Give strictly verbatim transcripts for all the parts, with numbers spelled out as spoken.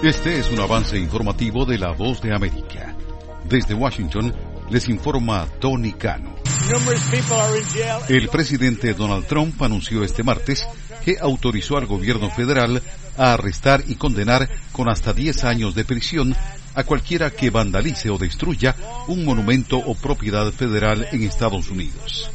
Este es un avance informativo de La Voz de América. Desde Washington, les informa Tony Cano. El presidente Donald Trump anunció este martes que autorizó al gobierno federal a arrestar y condenar con hasta diez años de prisión a cualquiera que vandalice o destruya un monumento o propiedad federal en Estados Unidos.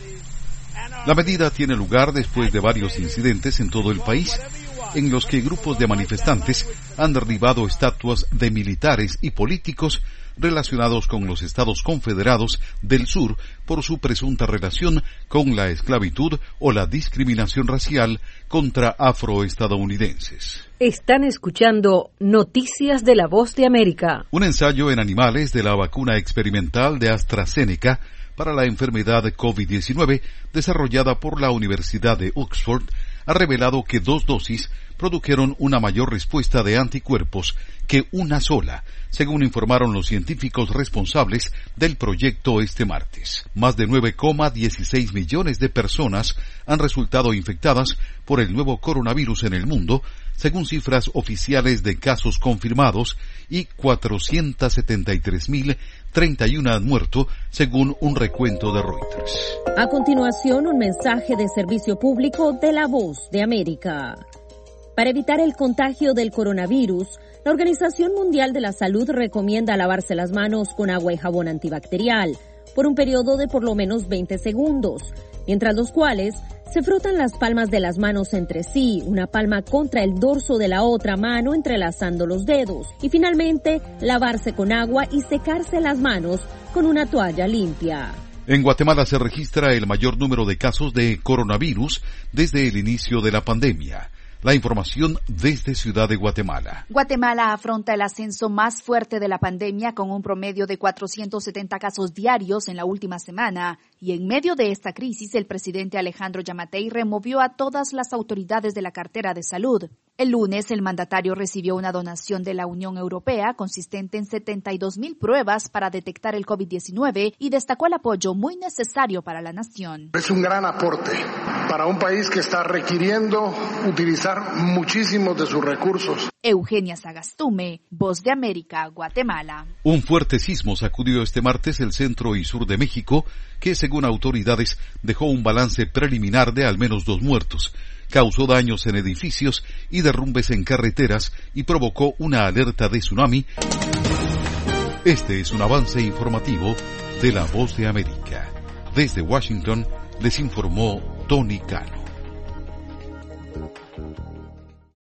La medida tiene lugar después de varios incidentes en todo el país en los que grupos de manifestantes han derribado estatuas de militares y políticos relacionados con los Estados Confederados del Sur por su presunta relación con la esclavitud o la discriminación racial contra afroestadounidenses. Están escuchando Noticias de La Voz de América. Un ensayo en animales de la vacuna experimental de AstraZeneca para la enfermedad de COVID diecinueve, desarrollada por la Universidad de Oxford, ha revelado que dos dosis produjeron una mayor respuesta de anticuerpos que una sola, según informaron los científicos responsables del proyecto este martes. Más de nueve coma dieciséis millones de personas han resultado infectadas por el nuevo coronavirus en el mundo, según cifras oficiales de casos confirmados, y cuatrocientos setenta y tres mil treinta y uno han muerto, según un recuento de Reuters. A continuación, un mensaje de servicio público de La Voz de América. Para evitar el contagio del coronavirus, la Organización Mundial de la Salud recomienda lavarse las manos con agua y jabón antibacterial por un periodo de por lo menos veinte segundos, mientras los cuales se frotan las palmas de las manos entre sí, una palma contra el dorso de la otra mano entrelazando los dedos, y finalmente lavarse con agua y secarse las manos con una toalla limpia. En Guatemala se registra el mayor número de casos de coronavirus desde el inicio de la pandemia. La información desde Ciudad de Guatemala. Guatemala afronta el ascenso más fuerte de la pandemia con un promedio de cuatrocientos setenta casos diarios en la última semana. Y en medio de esta crisis, el presidente Alejandro Yamatei removió a todas las autoridades de la cartera de salud. El lunes, el mandatario recibió una donación de la Unión Europea consistente en setenta y dos mil pruebas para detectar el COVID diecinueve y destacó el apoyo muy necesario para la nación. Es un gran aporte para un país que está requiriendo utilizar muchísimos de sus recursos. Eugenia Sagastume, Voz de América, Guatemala. Un fuerte sismo sacudió este martes el centro y sur de México, que según autoridades dejó un balance preliminar de al menos dos muertos. Causó daños en edificios y derrumbes en carreteras y provocó una alerta de tsunami. Este es un avance informativo de La Voz de América. Desde Washington les informó Tony Cano.